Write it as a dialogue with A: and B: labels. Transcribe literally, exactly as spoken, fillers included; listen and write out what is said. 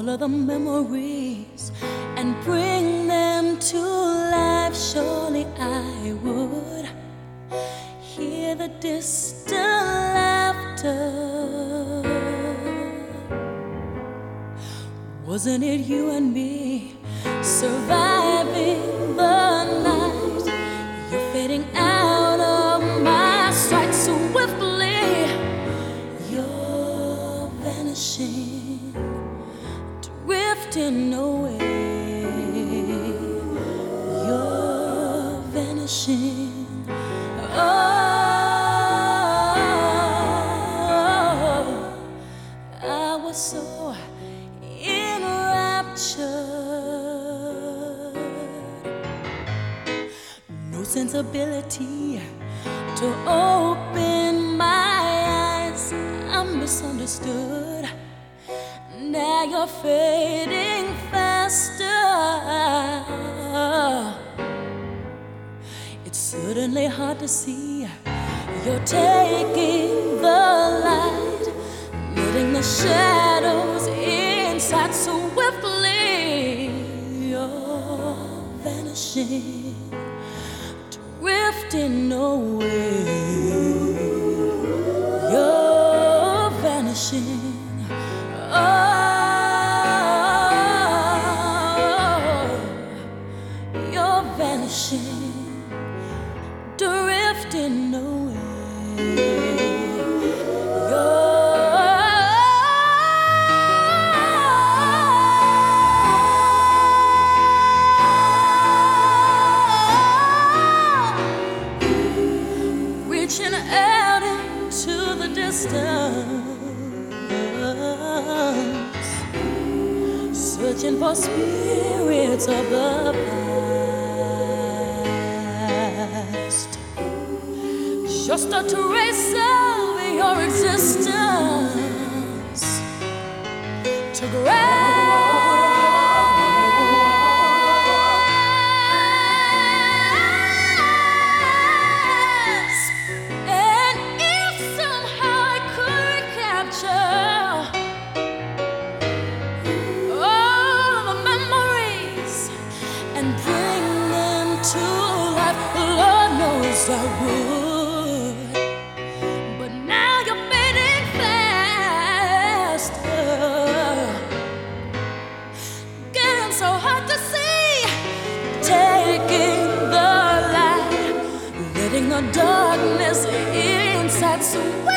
A: all of the memories and bring them to life. Surely I would hear the distant laughter. Wasn't it you and me surviving the night? You're fading out of my sight swiftly. You're vanishing, drifting away. You're vanishing. Oh, I was so enraptured. No sensibility to open my eyes. I'm misunderstood. Now you're fading faster. It's certainly hard to see. You're taking the light, letting the shadows inside swiftly. You're vanishing, drifting away. You're vanishing. Oh, you're vanishing, drifting away. Reaching out into the distance, searching for spirits of the past, just a trace of your existence to grasp. And if somehow I could capture all the memories and bring them to life, Lord knows I would. But now you're fading faster, getting so hard to see, taking the light, letting the darkness inside sway.